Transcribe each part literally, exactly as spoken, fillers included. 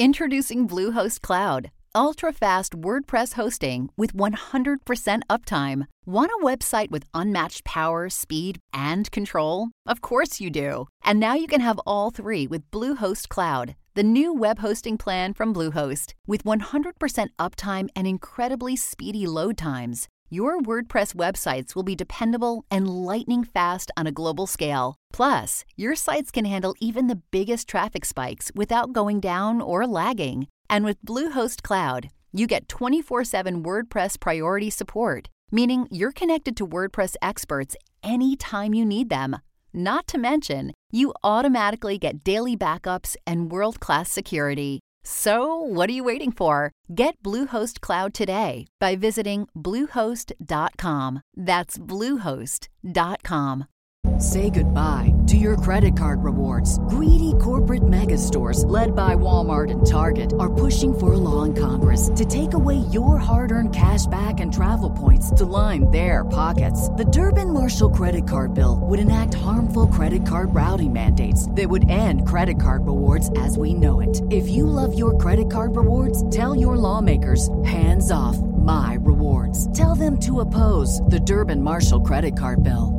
Introducing Bluehost Cloud, ultra-fast WordPress hosting with one hundred percent uptime. Want a website with unmatched power, speed, and control? Of course you do. And now you can have all three with Bluehost Cloud, the new web hosting plan from Bluehost. With one hundred percent uptime and incredibly speedy load times, your WordPress websites will be dependable and lightning fast on a global scale. Plus, your sites can handle even the biggest traffic spikes without going down or lagging. And with Bluehost Cloud, you get twenty-four seven WordPress priority support, meaning you're connected to WordPress experts anytime you need them. Not to mention, you automatically get daily backups and world-class security. So, what are you waiting for? Get Bluehost Cloud today by visiting bluehost dot com. That's bluehost dot com. Say goodbye to your credit card rewards. Greedy corporate mega stores, led by Walmart and Target, are pushing for a law in Congress to take away your hard-earned cash back and travel points to line their pockets. The Durbin-Marshall credit card bill would enact harmful credit card routing mandates that would end credit card rewards as we know it. If you love your credit card rewards, tell your lawmakers, hands off my rewards. Tell them to oppose the Durbin-Marshall credit card bill.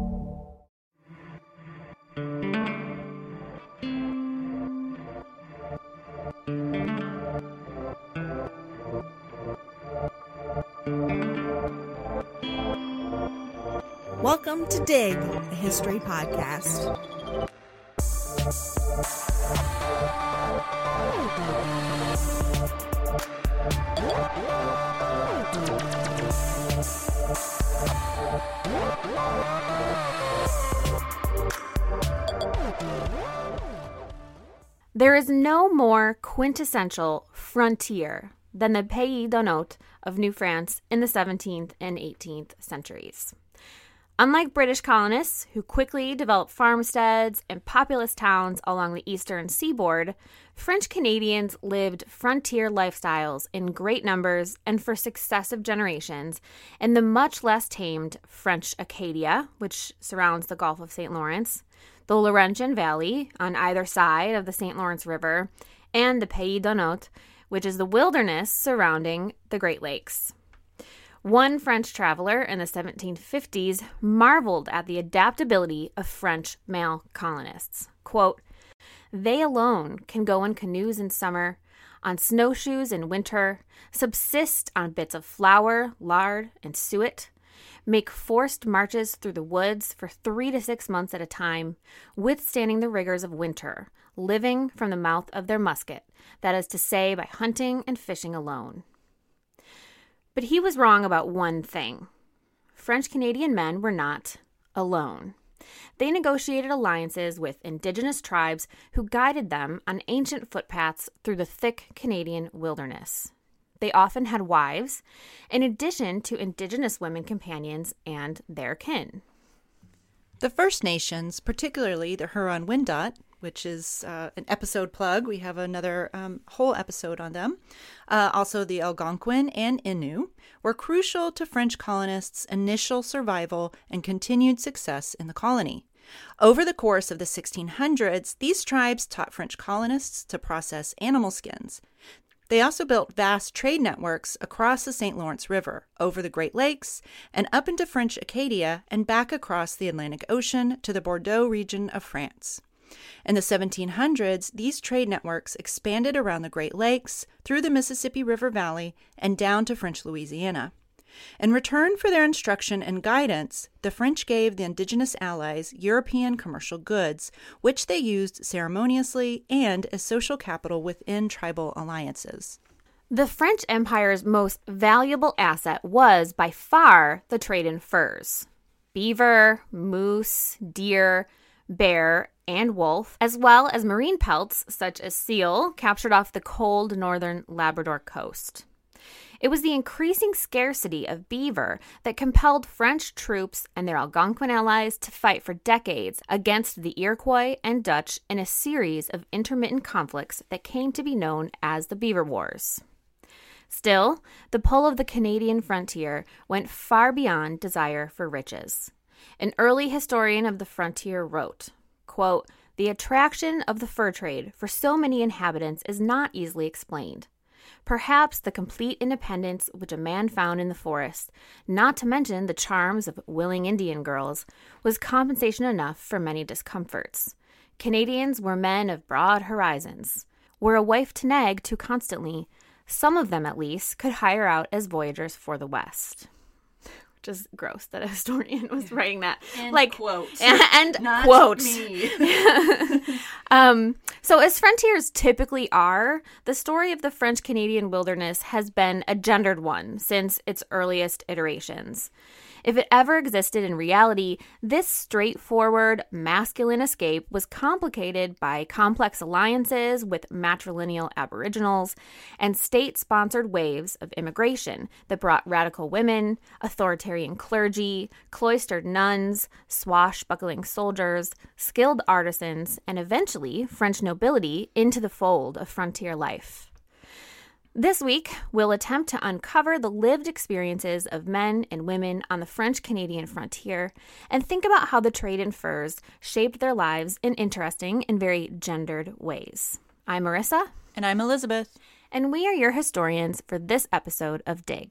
Welcome to Dig, a history podcast. There is no more quintessential frontier than the Pays d'Honnot of New France in the seventeenth and eighteenth centuries. Unlike British colonists, who quickly developed farmsteads and populous towns along the eastern seaboard, French Canadians lived frontier lifestyles in great numbers and for successive generations in the much less tamed French Acadia, which surrounds the Gulf of Saint Lawrence, the Laurentian Valley on either side of the Saint Lawrence River, and the Pays d'Honnot, which is the wilderness surrounding the Great Lakes. One French traveler in the seventeen fifties marveled at the adaptability of French male colonists. Quote, "They alone can go in canoes in summer, on snowshoes in winter, subsist on bits of flour, lard, and suet, make forced marches through the woods for three to six months at a time, withstanding the rigors of winter, living from the mouth of their musket, that is to say, by hunting and fishing alone." But he was wrong about one thing. French Canadian men were not alone. They negotiated alliances with indigenous tribes who guided them on ancient footpaths through the thick Canadian wilderness. They often had wives, in addition to indigenous women companions and their kin. The First Nations, particularly the Huron-Wendat, which is uh, an episode plug. We have another um, whole episode on them. Uh, also, the Algonquin and Innu were crucial to French colonists' initial survival and continued success in the colony. Over the course of the sixteen hundreds, these tribes taught French colonists to process animal skins. They also built vast trade networks across the Saint Lawrence River, over the Great Lakes, and up into French Acadia and back across the Atlantic Ocean to the Bordeaux region of France. In the seventeen hundreds, these trade networks expanded around the Great Lakes, through the Mississippi River Valley, and down to French Louisiana. In return for their instruction and guidance, the French gave the indigenous allies European commercial goods, which they used ceremoniously and as social capital within tribal alliances. The French Empire's most valuable asset was, by far, the trade in furs. Beaver, moose, deer, bear, and wolf, as well as marine pelts such as seal captured off the cold northern Labrador coast. It was the increasing scarcity of beaver that compelled French troops and their Algonquin allies to fight for decades against the Iroquois and Dutch in a series of intermittent conflicts that came to be known as the Beaver Wars. Still, the pull of the Canadian frontier went far beyond desire for riches. An early historian of the frontier wrote, quote, the attraction of the fur trade for so many inhabitants is not easily explained. Perhaps the complete independence which a man found in the forest, not to mention the charms of willing Indian girls, was compensation enough for many discomforts. Canadians were men of broad horizons. Were a wife to nag too constantly, some of them at least could hire out as voyagers for the West. Which is gross that a historian was writing that. And like quote. And, and Not quote. me. um, so as frontiers typically are, the story of the French-Canadian wilderness has been a gendered one since its earliest iterations. If it ever existed in reality, this straightforward masculine escape was complicated by complex alliances with matrilineal aboriginals and state-sponsored waves of immigration that brought radical women, authoritarian clergy, cloistered nuns, swashbuckling soldiers, skilled artisans, and eventually French nobility into the fold of frontier life. This week, we'll attempt to uncover the lived experiences of men and women on the French-Canadian frontier and think about how the trade in furs shaped their lives in interesting and very gendered ways. I'm Marissa. And I'm Elizabeth. And we are your historians for this episode of Dig.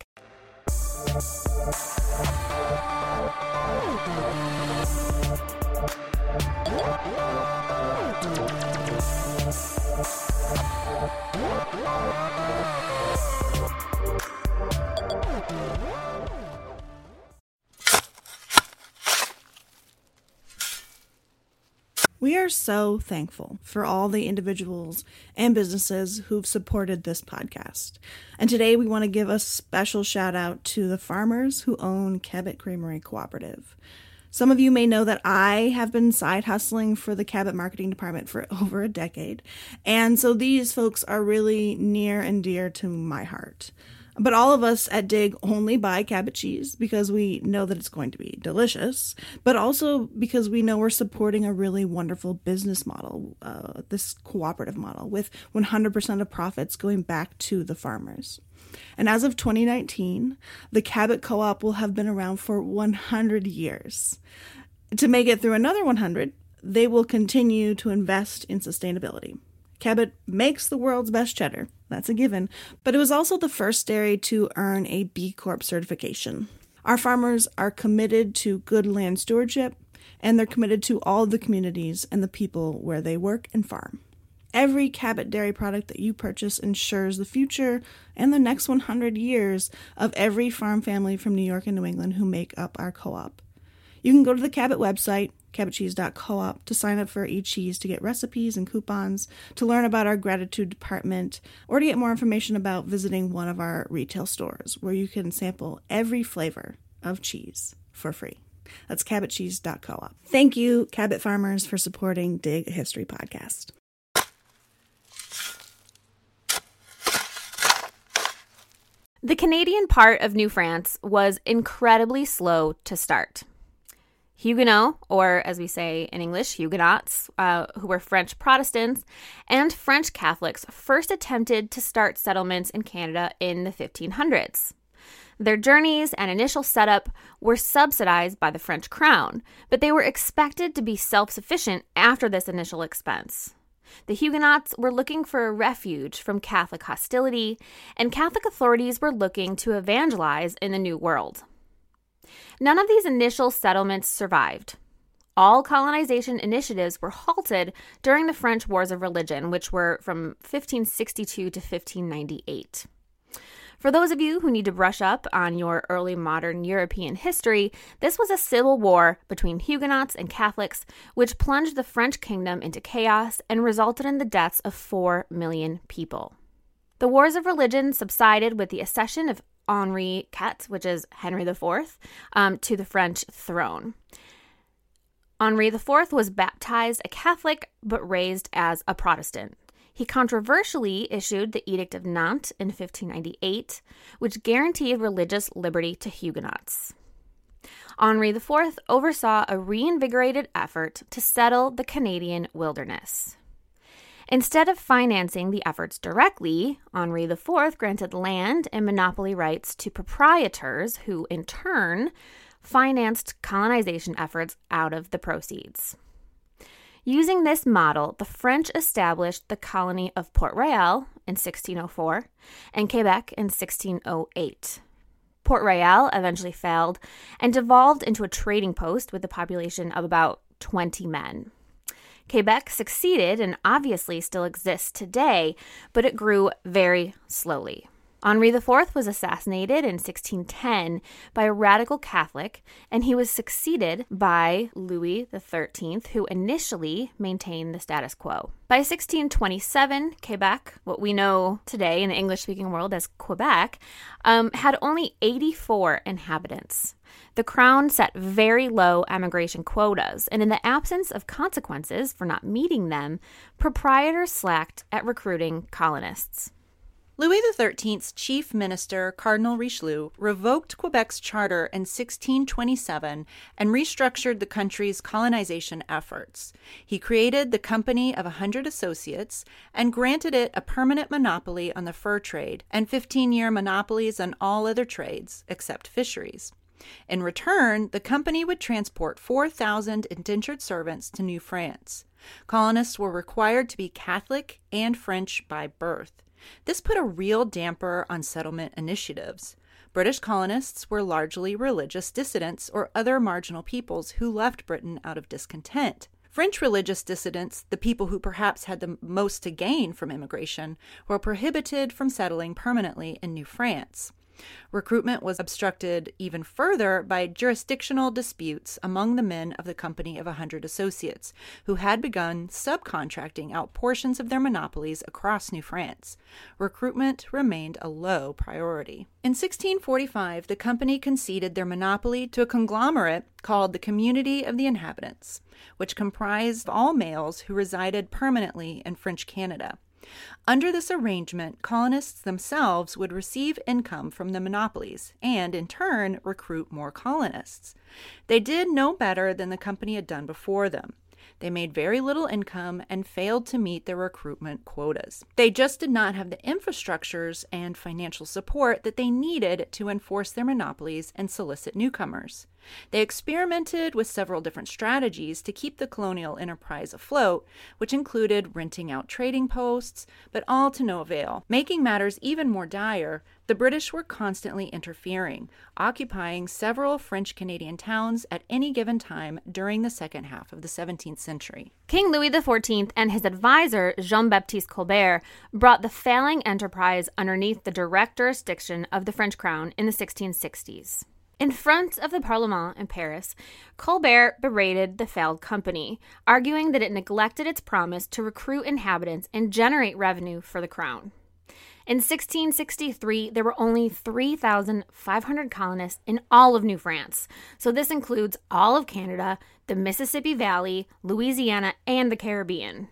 We are so thankful for all the individuals and businesses who've supported this podcast. And today we want to give a special shout out to the farmers who own Cabot Creamery Cooperative. Some of you may know that I have been side hustling for the Cabot marketing department for over a decade. And so these folks are really near and dear to my heart. But all of us at Dig only buy Cabot cheese because we know that it's going to be delicious, but also because we know we're supporting a really wonderful business model, uh, this cooperative model, with one hundred percent of profits going back to the farmers. And as of twenty nineteen, the Cabot Co-op will have been around for one hundred years. To make it through another one hundred, they will continue to invest in sustainability. Cabot makes the world's best cheddar. That's a given. But it was also the first dairy to earn a B Corp certification. Our farmers are committed to good land stewardship, and they're committed to all the communities and the people where they work and farm. Every Cabot dairy product that you purchase ensures the future and the next one hundred years of every farm family from New York and New England who make up our co-op. You can go to the Cabot website, cabot cheese dot coop, to sign up for eCheese to get recipes and coupons, to learn about our gratitude department, or to get more information about visiting one of our retail stores where you can sample every flavor of cheese for free. That's cabot cheese dot coop. Thank you, Cabot farmers, for supporting Dig, a History podcast. The Canadian part of New France was incredibly slow to start. Huguenots, or as we say in English, Huguenots, uh, who were French Protestants, and French Catholics first attempted to start settlements in Canada in the fifteen hundreds. Their journeys and initial setup were subsidized by the French crown, but they were expected to be self-sufficient after this initial expense. The Huguenots were looking for a refuge from Catholic hostility, and Catholic authorities were looking to evangelize in the New World. None of these initial settlements survived. All colonization initiatives were halted during the French Wars of Religion, which were from fifteen sixty-two to fifteen ninety-eight. For those of you who need to brush up on your early modern European history, this was a civil war between Huguenots and Catholics, which plunged the French kingdom into chaos and resulted in the deaths of four million people. The Wars of Religion subsided with the accession of Henri Quatre, which is Henry the Fourth, um, to the French throne. Henri the Fourth was baptized a Catholic but raised as a Protestant. He controversially issued the Edict of Nantes in fifteen ninety-eight, which guaranteed religious liberty to Huguenots. Henri the Fourth oversaw a reinvigorated effort to settle the Canadian wilderness. Instead of financing the efforts directly, Henri the Fourth granted land and monopoly rights to proprietors who, in turn, financed colonization efforts out of the proceeds. Using this model, the French established the colony of Port Royal in sixteen oh four and Quebec in sixteen oh eight. Port Royal eventually failed and devolved into a trading post with a population of about twenty men. Quebec succeeded and obviously still exists today, but it grew very slowly. Henri the Fourth was assassinated in sixteen ten by a radical Catholic, and he was succeeded by Louis the Thirteenth, who initially maintained the status quo. By sixteen twenty-seven, Quebec, what we know today in the English-speaking world as Quebec, um, had only eighty-four inhabitants. The Crown set very low emigration quotas, and in the absence of consequences for not meeting them, proprietors slacked at recruiting colonists. Louis the Thirteenth's chief minister, Cardinal Richelieu, revoked Quebec's charter in sixteen twenty-seven and restructured the country's colonization efforts. He created the Company of a Hundred Associates and granted it a permanent monopoly on the fur trade and fifteen-year monopolies on all other trades, except fisheries. In return, the company would transport four thousand indentured servants to New France. Colonists were required to be Catholic and French by birth. This put a real damper on settlement initiatives. British colonists were largely religious dissidents or other marginal peoples who left Britain out of discontent. French religious dissidents, the people who perhaps had the most to gain from immigration, were prohibited from settling permanently in New France. Recruitment was obstructed even further by jurisdictional disputes among the men of the Company of a Hundred Associates, who had begun subcontracting out portions of their monopolies across New France. Recruitment remained a low priority. In sixteen forty-five, the company conceded their monopoly to a conglomerate called the Community of the Inhabitants, which comprised all males who resided permanently in French Canada. Under this arrangement, colonists themselves would receive income from the monopolies and, in turn, recruit more colonists. They did no better than the company had done before them. They made very little income and failed to meet their recruitment quotas. They just did not have the infrastructures and financial support that they needed to enforce their monopolies and solicit newcomers. They experimented with several different strategies to keep the colonial enterprise afloat, which included renting out trading posts, but all to no avail. Making matters even more dire, the British were constantly interfering, occupying several French-Canadian towns at any given time during the second half of the seventeenth century. King Louis the Fourteenth and his advisor, Jean-Baptiste Colbert, brought the failing enterprise underneath the direct jurisdiction of the French crown in the sixteen sixties. In front of the Parlement in Paris, Colbert berated the failed company, arguing that it neglected its promise to recruit inhabitants and generate revenue for the crown. In sixteen sixty-three, there were only three thousand five hundred colonists in all of New France, so this includes all of Canada, the Mississippi Valley, Louisiana, and the Caribbean.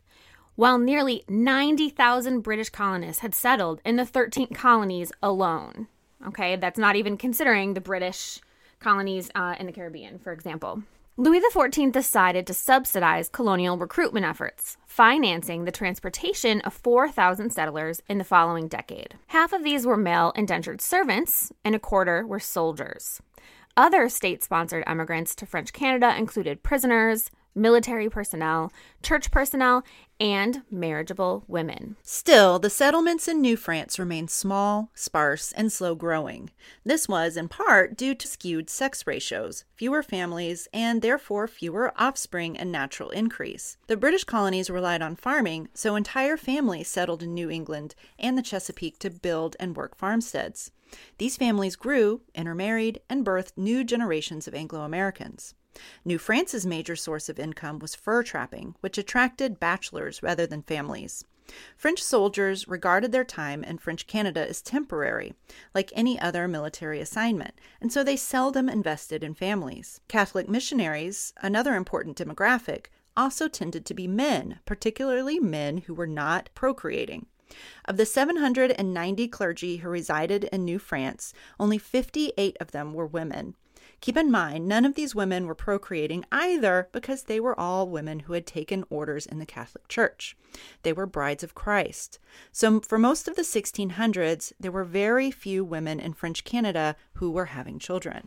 While nearly ninety thousand British colonists had settled in the thirteen colonies alone. Okay, that's not even considering the British colonies uh, in the Caribbean, for example. Louis the Fourteenth decided to subsidize colonial recruitment efforts, financing the transportation of four thousand settlers in the following decade. Half of these were male indentured servants, and a quarter were soldiers. Other state-sponsored immigrants to French Canada included prisoners, military personnel, church personnel, and marriageable women. Still, the settlements in New France remained small, sparse, and slow-growing. This was, in part, due to skewed sex ratios, fewer families, and therefore fewer offspring and natural increase. The British colonies relied on farming, so entire families settled in New England and the Chesapeake to build and work farmsteads. These families grew, intermarried, and birthed new generations of Anglo-Americans. New France's major source of income was fur trapping, which attracted bachelors rather than families. French soldiers regarded their time in French Canada as temporary, like any other military assignment, and so they seldom invested in families. Catholic missionaries, another important demographic, also tended to be men, particularly men who were not procreating. Of the seven hundred ninety clergy who resided in New France, only fifty-eight of them were women. Keep in mind, none of these women were procreating either because they were all women who had taken orders in the Catholic Church. They were brides of Christ. So for most of the sixteen hundreds, there were very few women in French Canada who were having children.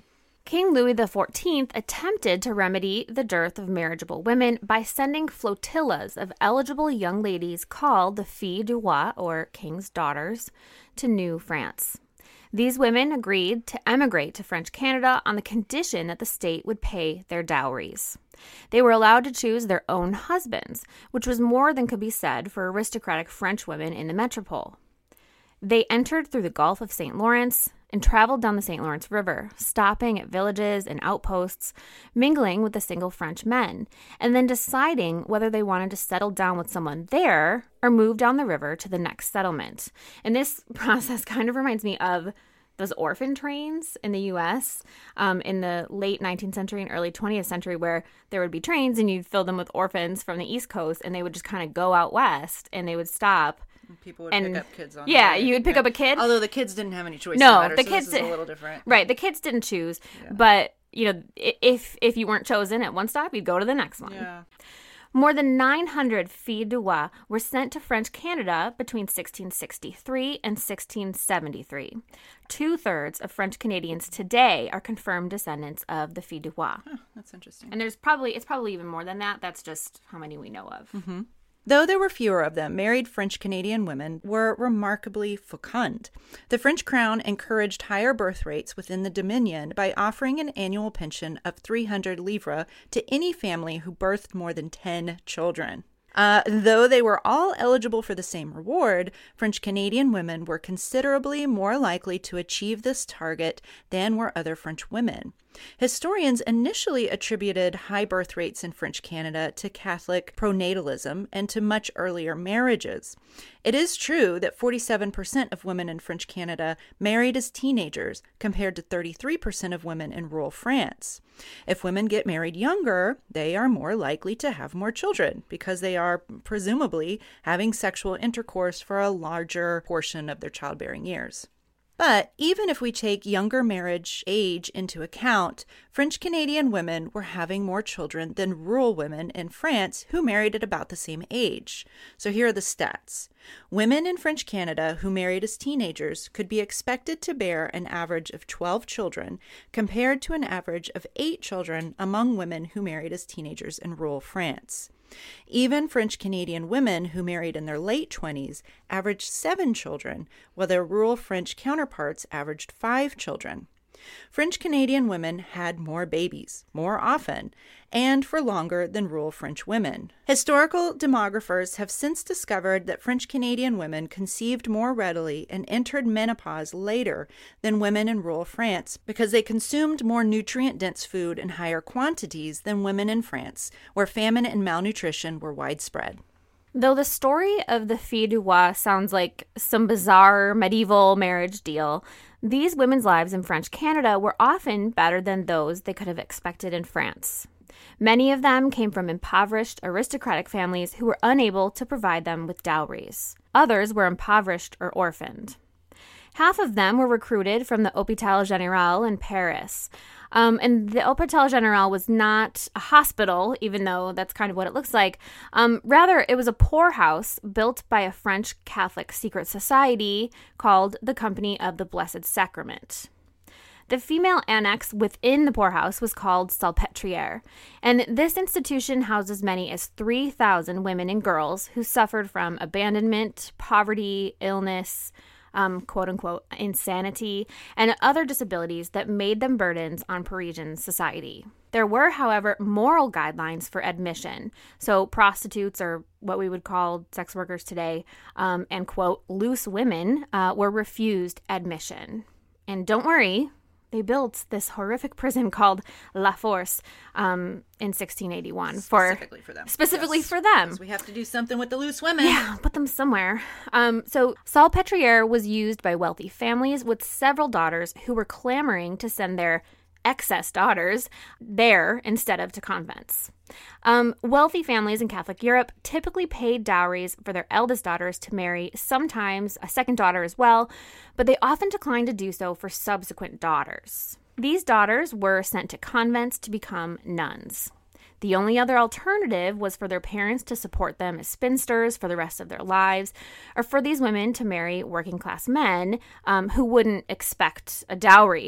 King Louis the fourteenth attempted to remedy the dearth of marriageable women by sending flotillas of eligible young ladies called the Filles du Roi, or King's Daughters, to New France. These women agreed to emigrate to French Canada on the condition that the state would pay their dowries. They were allowed to choose their own husbands, which was more than could be said for aristocratic French women in the metropole. They entered through the Gulf of Saint Lawrence and traveled down the Saint Lawrence River, stopping at villages and outposts, mingling with the single French men, and then deciding whether they wanted to settle down with someone there or move down the river to the next settlement. And this process kind of reminds me of those orphan trains in the U S um, in the late nineteenth century and early twentieth century, where there would be trains and you'd fill them with orphans from the East Coast, and they would just kind of go out west and they would stop. People would and, pick up kids on Yeah, the way. you would pick yeah. up a kid. Although the kids didn't have any choice. No, in the, matter, the so kids this is did, a little different. Right, the kids didn't choose, Yeah. but you know, if if you weren't chosen at one stop, you'd go to the next one. Yeah. More than nine hundred filles du roi were sent to French Canada between sixteen sixty-three and sixteen seventy-three. Two-thirds of French Canadians today are confirmed descendants of the filles du roi. Huh, that's interesting. And there's probably, it's probably even more than that. That's just how many we know of. Mm-hmm. Though there were fewer of them, married French Canadian women were remarkably fecund. The French crown encouraged higher birth rates within the Dominion by offering an annual pension of three hundred livres to any family who birthed more than ten children. Uh, though they were all eligible for the same reward, French Canadian women were considerably more likely to achieve this target than were other French women. Historians initially attributed high birth rates in French Canada to Catholic pronatalism and to much earlier marriages. It is true that forty-seven percent of women in French Canada married as teenagers, compared to thirty-three percent of women in rural France. If women get married younger, they are more likely to have more children because they are presumably having sexual intercourse for a larger portion of their childbearing years. But even if we take younger marriage age into account, French Canadian women were having more children than rural women in France who married at about the same age. So here are the stats. Women in French Canada who married as teenagers could be expected to bear an average of twelve children, compared to an average of eight children among women who married as teenagers in rural France. Even French Canadian women who married in their late twenties averaged seven children, while their rural French counterparts averaged five children. French Canadian women had more babies, more often, and for longer than rural French women. Historical demographers have since discovered that French Canadian women conceived more readily and entered menopause later than women in rural France because they consumed more nutrient-dense food in higher quantities than women in France, where famine and malnutrition were widespread. Though the story of the filles du roi sounds like some bizarre medieval marriage deal, these women's lives in French Canada were often better than those they could have expected in France. Many of them came from impoverished aristocratic families who were unable to provide them with dowries. Others were impoverished or orphaned. Half of them were recruited from the Hôpital Général in Paris. Um, and the Hôpital Général was not a hospital, even though that's kind of what it looks like. Um, rather, it was a poorhouse built by a French Catholic secret society called the Company of the Blessed Sacrament. The female annex within the poorhouse was called Salpêtrière, and this institution housed as many as three thousand women and girls who suffered from abandonment, poverty, illness, Um, quote-unquote, insanity, and other disabilities that made them burdens on Parisian society. There were, however, moral guidelines for admission. So prostitutes, or what we would call sex workers today, um, and, quote, loose women uh, were refused admission. And don't worry, they built this horrific prison called La Force um, in sixteen eighty-one. Specifically for, for them. Specifically yes. for them. Because we have to do something with the loose women. Yeah, put them somewhere. Um, so Salpêtrière was used by wealthy families with several daughters who were clamoring to send their excess daughters there instead of to convents. Um, wealthy families in Catholic Europe typically paid dowries for their eldest daughters to marry, sometimes a second daughter as well, but they often declined to do so for subsequent daughters. These daughters were sent to convents to become nuns. The only other alternative was for their parents to support them as spinsters for the rest of their lives, or for these women to marry working-class men um, who wouldn't expect a dowry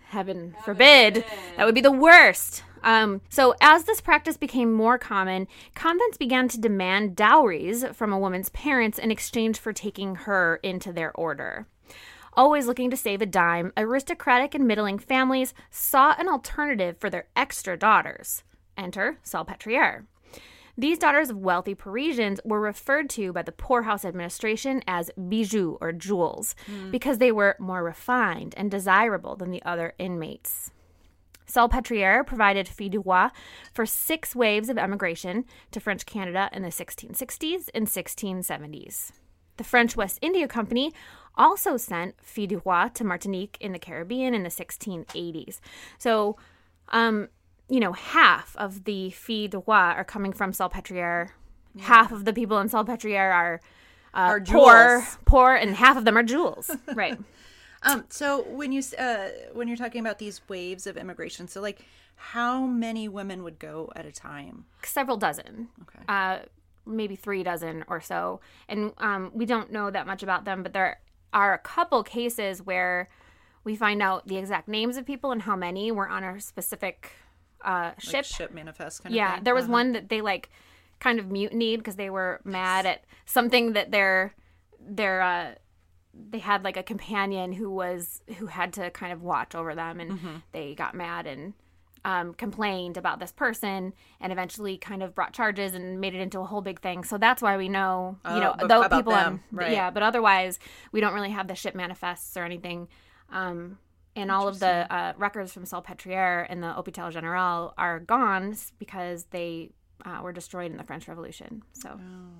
Heaven forbid. That would be the worst. Um, so as this practice became more common, convents began to demand dowries from a woman's parents in exchange for taking her into their order. Always looking to save a dime, aristocratic and middling families sought an alternative for their extra daughters. Enter Salpêtrière. These daughters of wealthy Parisians were referred to by the poorhouse administration as bijoux or jewels mm. because they were more refined and desirable than the other inmates. Salpêtrière provided filles du roi for six waves of emigration to French Canada in the sixteen sixties and sixteen seventies. The French West India Company also sent filles du roi to Martinique in the Caribbean in the sixteen eighties. So, um, you know, half of the filles du roi are coming from Salpêtrière. Yeah. Half of the people in Salpêtrière are, uh, are poor, poor, and half of them are jewels. Right. Um, so when you uh, when you're talking about these waves of immigration, so like how many women would go at a time? Several dozen. Okay. Uh, maybe three dozen or so. And um, we don't know that much about them, but there are a couple cases where we find out the exact names of people and how many were on a specific uh, ship. Like ship manifest kind yeah, of thing? Yeah, there was uh-huh. one that they like kind of mutinied because they were mad at something that their their uh, they had like a companion who was who had to kind of watch over them, and mm-hmm. they got mad and um, complained about this person, and eventually kind of brought charges and made it into a whole big thing. So that's why we know, you oh, know, but, though about people, them, on, right. yeah, but otherwise we don't really have the ship manifests or anything. Um, and all of the uh, records from Salpêtrière and the Hôpital Général are gone because they uh, were destroyed in the French Revolution. So,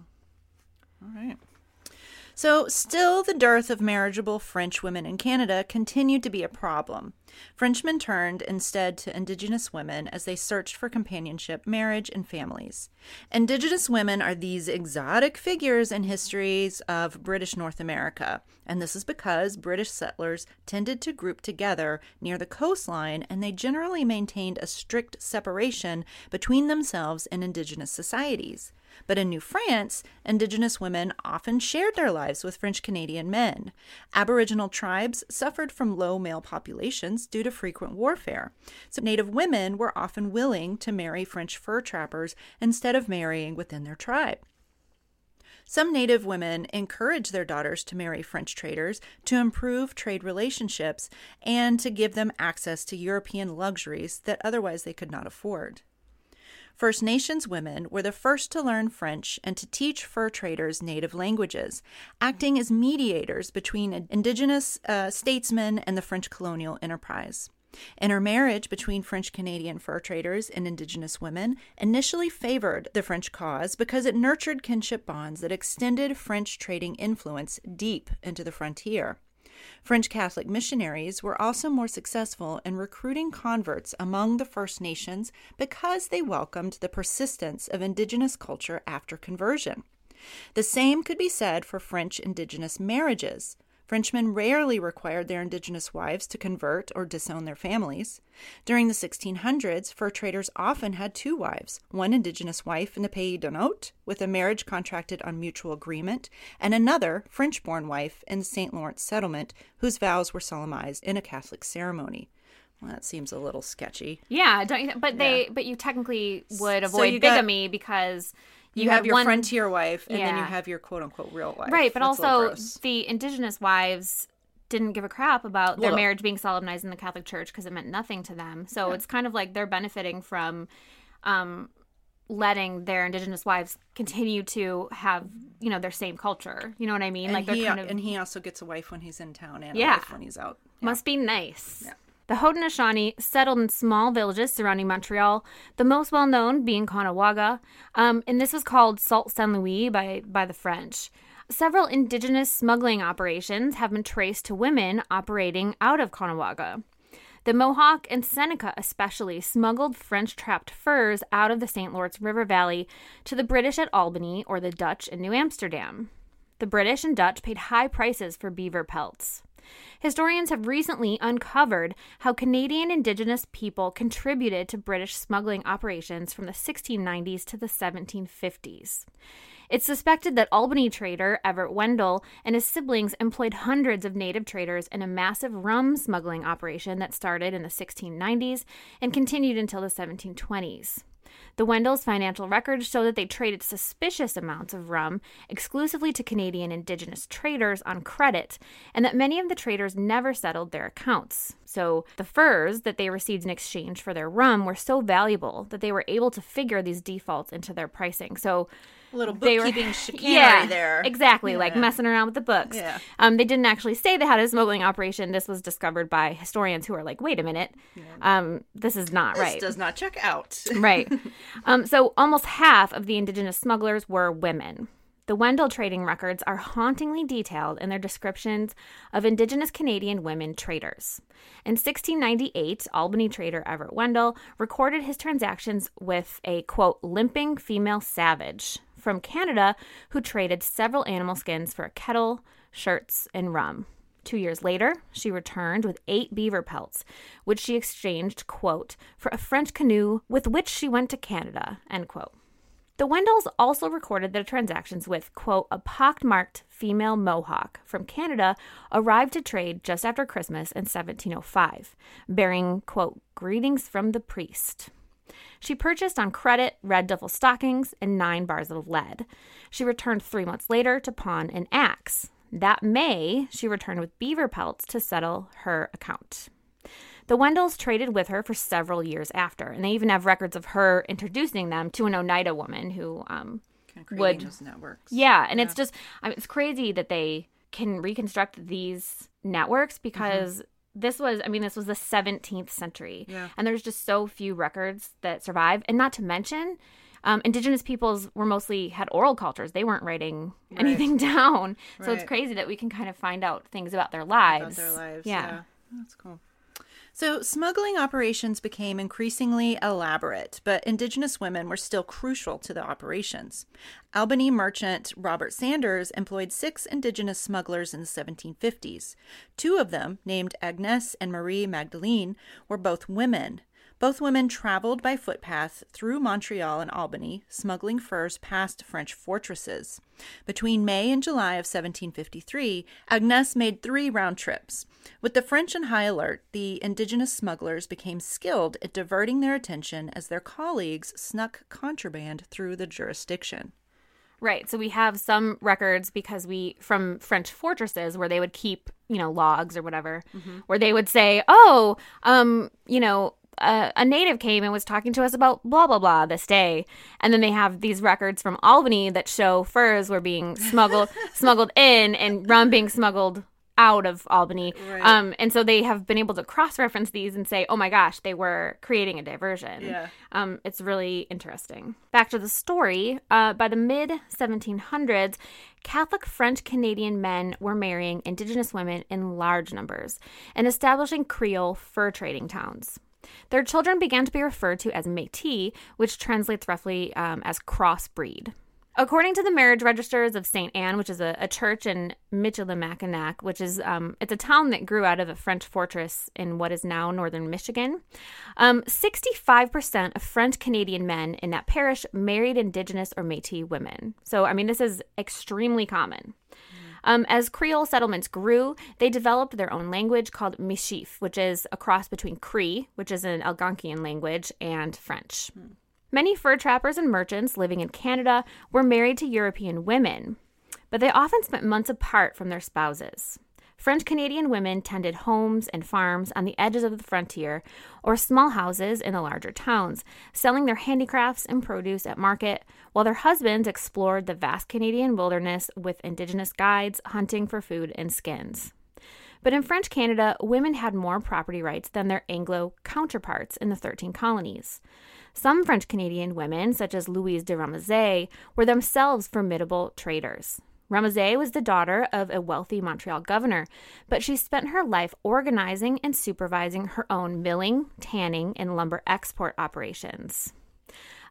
oh. All right. So, still, the dearth of marriageable French women in Canada continued to be a problem. Frenchmen turned instead to Indigenous women as they searched for companionship, marriage, and families. Indigenous women are these exotic figures in histories of British North America, and this is because British settlers tended to group together near the coastline, and they generally maintained a strict separation between themselves and Indigenous societies. But in New France, Indigenous women often shared their lives with French Canadian men. Aboriginal tribes suffered from low male populations due to frequent warfare. So Native women were often willing to marry French fur trappers instead of marrying within their tribe. Some Native women encouraged their daughters to marry French traders to improve trade relationships and to give them access to European luxuries that otherwise they could not afford. First Nations women were the first to learn French and to teach fur traders native languages, acting as mediators between Indigenous uh, statesmen and the French colonial enterprise. Intermarriage between French Canadian fur traders and Indigenous women initially favored the French cause because it nurtured kinship bonds that extended French trading influence deep into the frontier. French Catholic missionaries were also more successful in recruiting converts among the First Nations because they welcomed the persistence of Indigenous culture after conversion. The same could be said for French Indigenous marriages. Frenchmen rarely required their Indigenous wives to convert or disown their families. During the sixteen hundreds, fur traders often had two wives, one Indigenous wife in the Pays d'Honot, with a marriage contracted on mutual agreement, and another French-born wife in the Saint Lawrence settlement, whose vows were solemnized in a Catholic ceremony. Well, that seems a little sketchy. Yeah, don't you? Th- but they, yeah. but you technically would avoid so you bigamy got- because. You, you have, have your one, frontier wife, and yeah. then you have your quote-unquote real wife. Right, but That's also the Indigenous wives didn't give a crap about their well, marriage being solemnized in the Catholic Church because it meant nothing to them. So yeah. it's kind of like they're benefiting from um, letting their Indigenous wives continue to have, you know, their same culture. You know what I mean? And like they're he, kind of, and he also gets a wife when he's in town and yeah. a wife when he's out. Yeah. Must be nice. Yeah. The Haudenosaunee settled in small villages surrounding Montreal, the most well-known being Caughnawaga, um, and this was called Sault Saint Louis by, by the French. Several Indigenous smuggling operations have been traced to women operating out of Caughnawaga. The Mohawk and Seneca especially smuggled French-trapped furs out of the Saint Lawrence River Valley to the British at Albany or the Dutch in New Amsterdam. The British and Dutch paid high prices for beaver pelts. Historians have recently uncovered how Canadian Indigenous people contributed to British smuggling operations from the sixteen nineties to the seventeen fifties. It's suspected that Albany trader Everett Wendell and his siblings employed hundreds of native traders in a massive rum smuggling operation that started in the sixteen nineties and continued until the seventeen twenties. The Wendells' financial records show that they traded suspicious amounts of rum exclusively to Canadian Indigenous traders on credit, and that many of the traders never settled their accounts. So the furs that they received in exchange for their rum were so valuable that they were able to figure these defaults into their pricing. So a little they bookkeeping were, chicanery yeah, there. Exactly, Yeah. like messing around with the books. Yeah. Um, they didn't actually say they had a smuggling operation. This was discovered by historians who are like, wait a minute, um, this is not This right. does not check out. Right. Um, so almost half of the Indigenous smugglers were women. The Wendell trading records are hauntingly detailed in their descriptions of Indigenous Canadian women traders. In sixteen ninety-eight, Albany trader Everett Wendell recorded his transactions with a, quote, limping female savage from Canada who traded several animal skins for a kettle, shirts, and rum. Two years later, she returned with eight beaver pelts, which she exchanged, quote, for a French canoe with which she went to Canada, end quote. The Wendells also recorded their transactions with, quote, a pockmarked female Mohawk from Canada arrived to trade just after Christmas in seventeen oh five, bearing, quote, greetings from the priest. She purchased on credit red duffel stockings and nine bars of lead. She returned three months later to pawn an axe. That May, she returned with beaver pelts to settle her account. The Wendells traded with her for several years after, and they even have records of her introducing them to an Oneida woman who um, Kind of creating would... those networks. Yeah, and Yeah. it's just, I mean, it's crazy that they can reconstruct these networks because mm-hmm. this was, I mean, this was the seventeenth century. Yeah. And there's just so few records that survive. And not to mention, um, Indigenous peoples were mostly, had oral cultures. They weren't writing Right. anything down. So it's Right. crazy that we can kind of find out things about their lives. About their lives. Yeah. Yeah. That's cool. So smuggling operations became increasingly elaborate, but Indigenous women were still crucial to the operations. Albany merchant Robert Sanders employed six Indigenous smugglers in the seventeen fifties. Two of them, named Agnes and Marie Magdalene, were both women. Both women traveled by footpath through Montreal and Albany, smuggling furs past French fortresses. Between May and July of seventeen fifty-three, Agnes made three round trips. With the French on high alert, the Indigenous smugglers became skilled at diverting their attention as their colleagues snuck contraband through the jurisdiction. Right. So we have some records because we, from French fortresses where they would keep, you know, logs or whatever, mm-hmm. where they would say, oh, um, you know, Uh, a native came and was talking to us about blah, blah, blah this day. And then they have these records from Albany that show furs were being smuggled smuggled in and rum being smuggled out of Albany. Right. Um, and so they have been able to cross-reference these and say, oh my gosh, they were creating a diversion. Yeah. Um, it's really interesting. Back to the story. Uh, by the mid seventeen hundreds, Catholic French-Canadian men were marrying Indigenous women in large numbers and establishing Creole fur trading towns. Their children began to be referred to as Métis, which translates roughly um, as crossbreed. According to the marriage registers of Saint Anne, which is a, a church in Michilimackinac, which is um, it's a town that grew out of a French fortress in what is now northern Michigan, um, sixty-five percent of French-Canadian men in that parish married Indigenous or Métis women. So, I mean, this is extremely common. Um, as Creole settlements grew, they developed their own language called Michif, which is a cross between Cree, which is an Algonquian language, and French. Hmm. Many fur trappers and merchants living in Canada were married to European women, but they often spent months apart from their spouses. French-Canadian women tended homes and farms on the edges of the frontier or small houses in the larger towns, selling their handicrafts and produce at market, while their husbands explored the vast Canadian wilderness with Indigenous guides hunting for food and skins. But in French Canada, women had more property rights than their Anglo counterparts in the thirteen colonies. Some French-Canadian women, such as Louise de Ramezay, were themselves formidable traders. Ramezay was the daughter of a wealthy Montreal governor, but she spent her life organizing and supervising her own milling, tanning, and lumber export operations.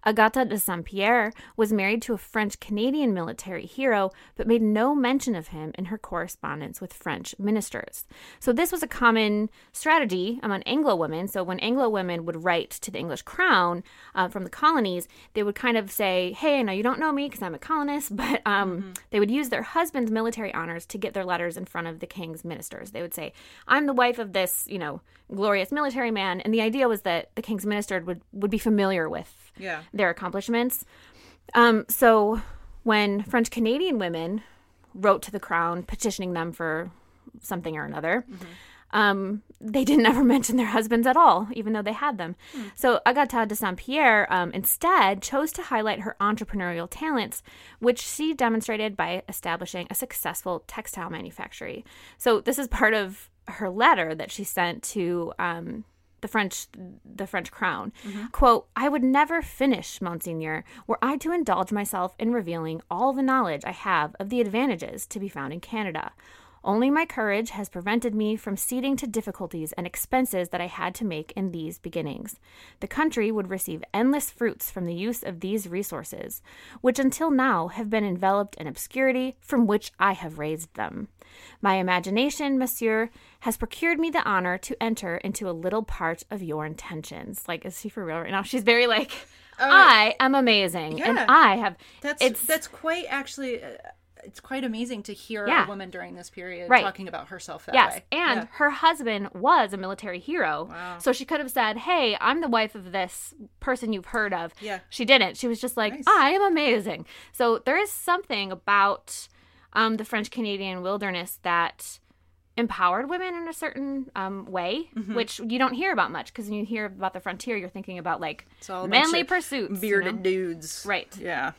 Agatha de Saint-Pierre was married to a French-Canadian military hero, but made no mention of him in her correspondence with French ministers. So this was a common strategy among Anglo women. So when Anglo women would write to the English crown uh, from the colonies, they would kind of say, hey, I know you don't know me because I'm a colonist, but um, mm-hmm. they would use their husband's military honors to get their letters in front of the king's ministers. They would say, I'm the wife of this, you know, glorious military man. And the idea was that the king's minister would, would be familiar with yeah. their accomplishments. Um, so when French-Canadian women wrote to the crown petitioning them for something or another, mm-hmm. um, they didn't ever mention their husbands at all, even though they had them. Mm. So Agatha de Saint-Pierre um, instead chose to highlight her entrepreneurial talents, which she demonstrated by establishing a successful textile manufactory. So this is part of her letter that she sent to um, the French the French crown. Mm-hmm. Quote, I would never finish, Monseigneur, were I to indulge myself in revealing all the knowledge I have of the advantages to be found in Canada. Only my courage has prevented me from ceding to difficulties and expenses that I had to make in these beginnings. The country would receive endless fruits from the use of these resources, which until now have been enveloped in obscurity from which I have raised them. My imagination, monsieur, has procured me the honor to enter into a little part of your intentions. Like, is she for real right now? She's very like, uh, I am amazing, yeah, and I have. That's it's that's quite actually. Uh, It's quite amazing to hear yeah. a woman during this period right. talking about herself that yes. way. And yeah. her husband was a military hero. Wow. So she could have said, hey, I'm the wife of this person you've heard of. Yeah. She didn't. She was just like, nice. I am amazing. So there is something about um, the French-Canadian wilderness that empowered women in a certain um, way, mm-hmm. which you don't hear about much, because when you hear about the frontier, you're thinking about like it's all manly pursuits. Bearded you know? dudes. Right. Yeah.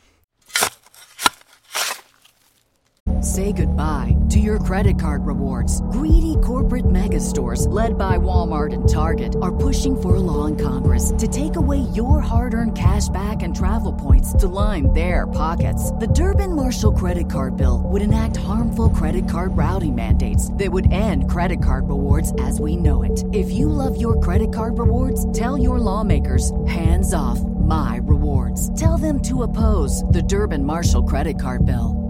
Say goodbye to your credit card rewards. Greedy corporate mega stores, led by Walmart and Target, are pushing for a law in Congress to take away your hard-earned cash back and travel points to line their pockets. The Durbin-Marshall credit card bill would enact harmful credit card routing mandates that would end credit card rewards as we know it. If you love your credit card rewards, tell your lawmakers, hands off my rewards. Tell them to oppose the Durbin-Marshall credit card bill.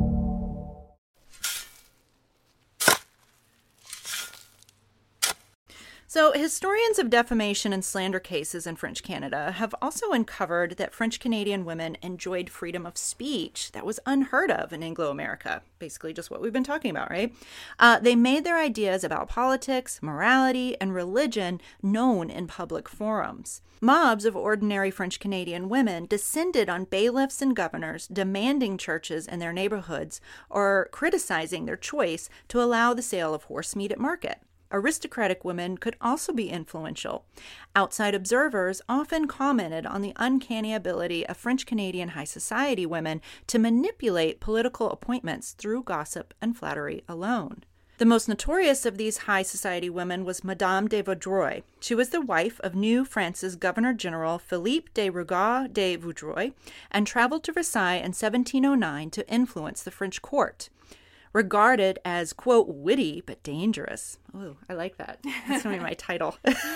So historians of defamation and slander cases in French Canada have also uncovered that French Canadian women enjoyed freedom of speech that was unheard of in Anglo-America. Basically just what we've been talking about, right? Uh, they made their ideas about politics, morality, and religion known in public forums. Mobs of ordinary French Canadian women descended on bailiffs and governors, demanding churches in their neighborhoods or criticizing their choice to allow the sale of horse meat at market. Aristocratic women could also be influential. Outside observers often commented on the uncanny ability of French Canadian high society women to manipulate political appointments through gossip and flattery alone. The most notorious of these high society women was Madame de Vaudreuil. She was the wife of New France's Governor-General Philippe de Rougard de Vaudreuil and traveled to Versailles in seventeen oh nine to influence the French court. Regarded as, quote, witty but dangerous. Oh, I like that. That's going to be my title.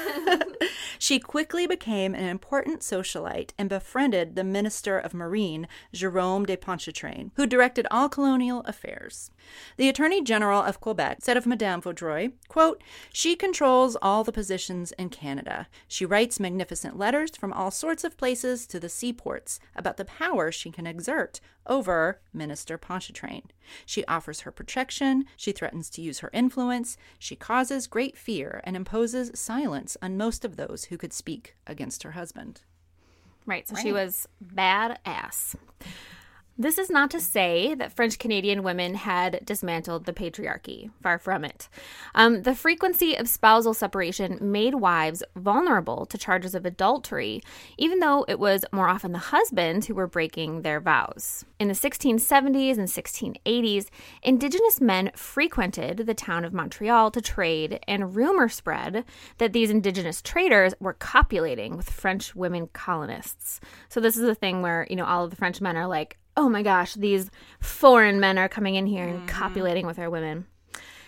She quickly became an important socialite and befriended the Minister of Marine, Jérôme de Pontchartrain, who directed all colonial affairs. The Attorney General of Quebec said of Madame Vaudreuil, quote, she controls all the positions in Canada. She writes magnificent letters from all sorts of places to the seaports about the power she can exert over Minister Pontchartrain. She offers her protection, she threatens to use her influence, she causes great fear and imposes silence on most of those who could speak against her husband. Right, so right. She was badass. This is not to say that French Canadian women had dismantled the patriarchy. Far from it. Um, the frequency of spousal separation made wives vulnerable to charges of adultery, even though it was more often the husbands who were breaking their vows. In the sixteen seventies and sixteen eighties, Indigenous men frequented the town of Montreal to trade, and rumor spread that these Indigenous traders were copulating with French women colonists. So this is the thing where, you know, all of the French men are like, oh my gosh, these foreign men are coming in here and mm-hmm. copulating with our women.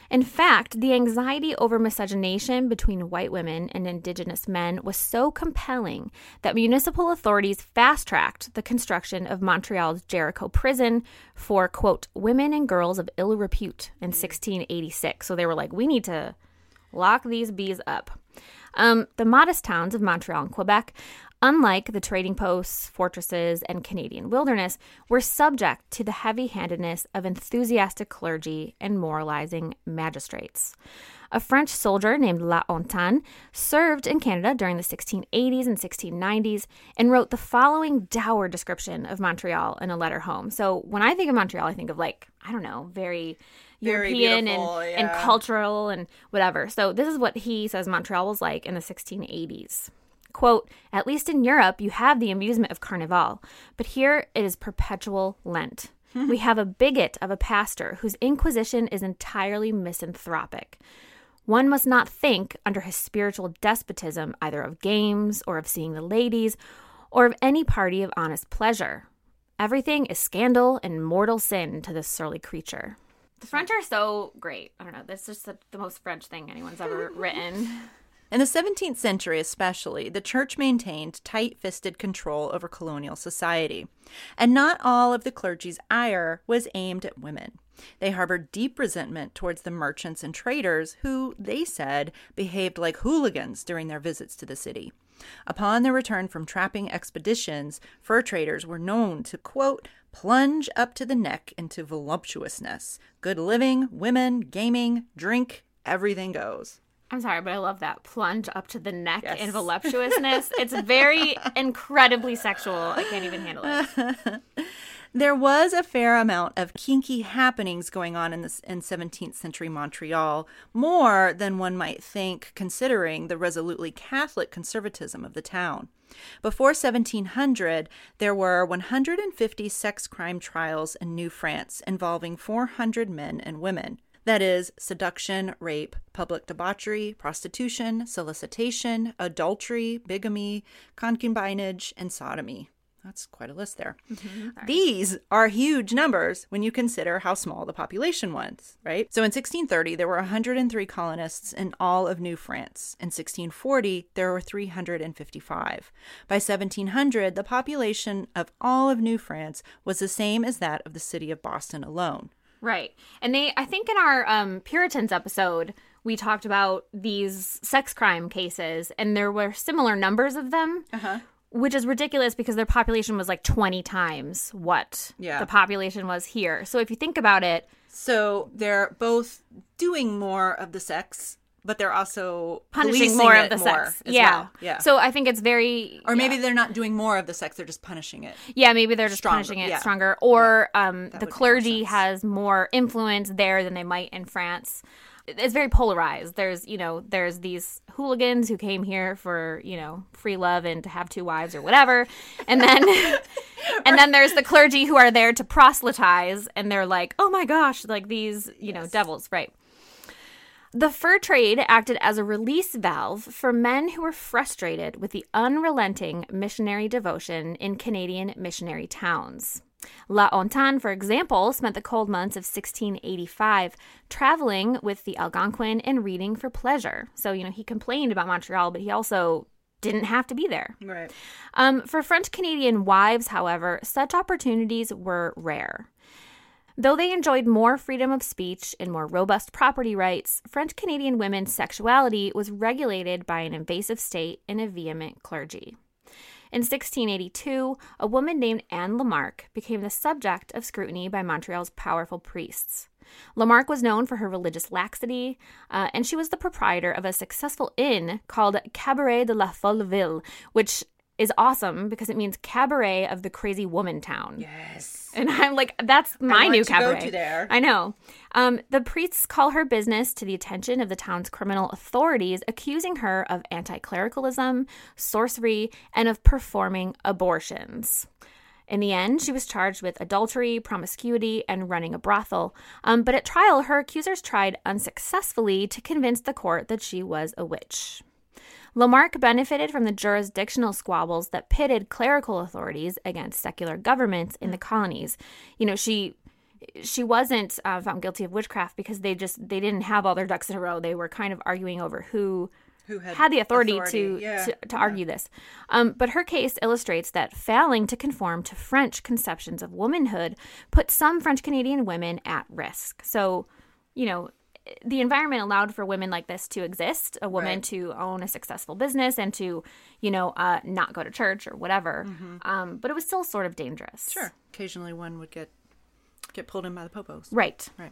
In fact, the anxiety over miscegenation between white women and indigenous men was so compelling that municipal authorities fast-tracked the construction of Montreal's Jericho prison for, quote, women and girls of ill repute in sixteen eighty-six. So they were like, we need to lock these bees up. Um, the modest towns of Montreal and Quebec, unlike the trading posts, fortresses, and Canadian wilderness, were subject to the heavy-handedness of enthusiastic clergy and moralizing magistrates. A French soldier named La Hontan served in Canada during the sixteen eighties and sixteen nineties and wrote the following dour description of Montreal in a letter home. So when I think of Montreal, I think of like, I don't know, very... Very European and, yeah. and cultural and whatever. So this is what he says Montreal was like in the sixteen eighties. Quote, at least in Europe, you have the amusement of Carnival, but here it is perpetual Lent. We have a bigot of a pastor whose inquisition is entirely misanthropic. One must not think, under his spiritual despotism, either of games or of seeing the ladies or of any party of honest pleasure. Everything is scandal and mortal sin to this surly creature. The French are so great. I don't know. That's just the, the most French thing anyone's ever written. In the seventeenth century especially, the church maintained tight-fisted control over colonial society. And not all of the clergy's ire was aimed at women. They harbored deep resentment towards the merchants and traders who, they said, behaved like hooligans during their visits to the city. Upon their return from trapping expeditions, fur traders were known to, quote, plunge up to the neck into voluptuousness. Good living, women, gaming, drink, everything goes. I'm sorry, but I love that. Plunge up to the neck Yes. in voluptuousness. It's very incredibly sexual. I can't even handle it. There was a fair amount of kinky happenings going on in this in seventeenth century Montreal, more than one might think considering the resolutely Catholic conservatism of the town. Before seventeen hundred, there were one hundred fifty sex crime trials in New France involving four hundred men and women. That is, seduction, rape, public debauchery, prostitution, solicitation, adultery, bigamy, concubinage, and sodomy. That's quite a list there. Mm-hmm. These are huge numbers when you consider how small the population was, right? So in sixteen thirty, there were one hundred three colonists in all of New France. In sixteen forty, there were three hundred fifty-five. By seventeen hundred, the population of all of New France was the same as that of the city of Boston alone. Right. And they, I think in our um, Puritans episode, we talked about these sex crime cases, and there were similar numbers of them. Uh-huh. Which is ridiculous because their population was like twenty times what yeah. the population was here. So if you think about it. So they're both doing more of the sex, but they're also punishing more of the more sex. As yeah. Well. Yeah. So I think it's very. Or maybe yeah. they're not doing more of the sex, they're just punishing it. Yeah, maybe they're just stronger. punishing it yeah. stronger. Or yeah. um, the clergy has more influence there than they might in France. It's very polarized. There's, you know, there's these hooligans who came here for, you know, free love and to have two wives or whatever. And then and then there's the clergy who are there to proselytize, and they're like, oh my gosh, like these, you yes. know, devils, right? The fur trade acted as a release valve for men who were frustrated with the unrelenting missionary devotion in Canadian missionary towns. La Hontan, for example, spent the cold months of sixteen eighty-five traveling with the Algonquin and reading for pleasure. So, you know, he complained about Montreal, but he also didn't have to be there. Right. Um, for French-Canadian wives, however, such opportunities were rare. Though they enjoyed more freedom of speech and more robust property rights, French-Canadian women's sexuality was regulated by an invasive state and a vehement clergy. In sixteen eighty-two, a woman named Anne Lamarck became the subject of scrutiny by Montreal's powerful priests. Lamarck was known for her religious laxity, uh, and she was the proprietor of a successful inn called Cabaret de la Folle Ville, which is awesome because it means cabaret of the crazy woman town. Yes. And I'm like, that's my I new want to cabaret. Go to there. I know. Um, the priests call her business to the attention of the town's criminal authorities, accusing her of anti-clericalism, sorcery, and of performing abortions. In the end, she was charged with adultery, promiscuity, and running a brothel. Um, but at trial, her accusers tried unsuccessfully to convince the court that she was a witch. Lamarck benefited from the jurisdictional squabbles that pitted clerical authorities against secular governments in the colonies. You know, she she wasn't uh, found guilty of witchcraft because they just they didn't have all their ducks in a row. They were kind of arguing over who who had, had the authority, authority. to yeah. to, to yeah. argue this. Um, but her case illustrates that failing to conform to French conceptions of womanhood put some French Canadian women at risk. So, you know, the environment allowed for women like this to exist, a woman right. to own a successful business and to, you know, uh, not go to church or whatever. Mm-hmm. Um, but it was still sort of dangerous. Sure. Occasionally one would get get pulled in by the popos. Right. Right.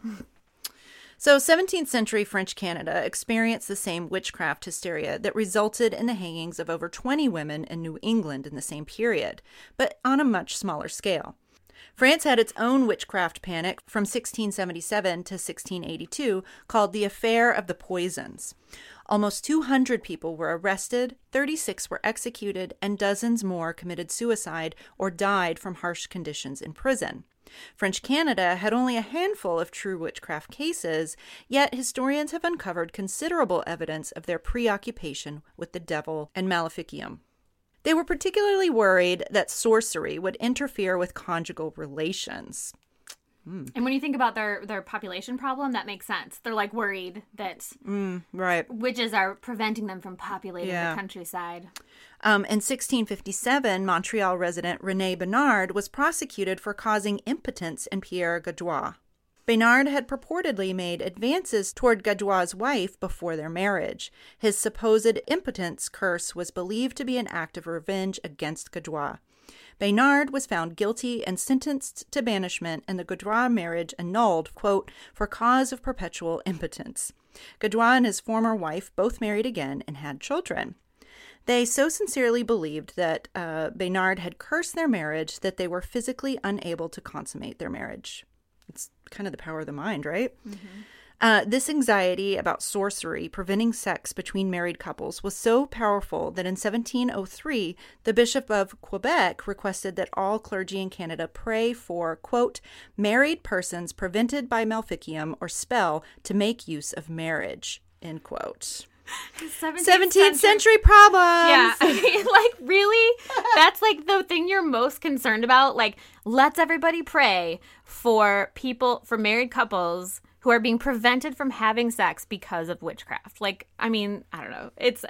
So seventeenth century French Canada experienced the same witchcraft hysteria that resulted in the hangings of over twenty women in New England in the same period, but on a much smaller scale. France had its own witchcraft panic from sixteen seventy-seven to sixteen eighty-two called the Affair of the Poisons. Almost two hundred people were arrested, thirty-six were executed, and dozens more committed suicide or died from harsh conditions in prison. French Canada had only a handful of true witchcraft cases, yet historians have uncovered considerable evidence of their preoccupation with the devil and maleficium. They were particularly worried that sorcery would interfere with conjugal relations. Mm. And when you think about their, their population problem, that makes sense. They're like worried that mm, right. witches are preventing them from populating yeah. the countryside. Um, in sixteen fifty-seven, Montreal resident René Bernard was prosecuted for causing impotence in Pierre Gadouin. Bernard had purportedly made advances toward Gadouin's wife before their marriage. His supposed impotence curse was believed to be an act of revenge against Gadouin. Bernard was found guilty and sentenced to banishment, and the Gadouin marriage annulled, quote, for cause of perpetual impotence. Gadouin and his former wife both married again and had children. They so sincerely believed that uh, Bernard had cursed their marriage that they were physically unable to consummate their marriage. It's kind of the power of the mind, right? Mm-hmm. Uh, this anxiety about sorcery preventing sex between married couples was so powerful that in seventeen oh three, the Bishop of Quebec requested that all clergy in Canada pray for, quote, married persons prevented by maleficium or spell to make use of marriage, end quote. seventeenth, seventeenth century problems. Yeah, I mean, like, really? That's like the thing you're most concerned about? Like, let's everybody pray for people, for married couples who are being prevented from having sex because of witchcraft. Like, I mean, I don't know. It's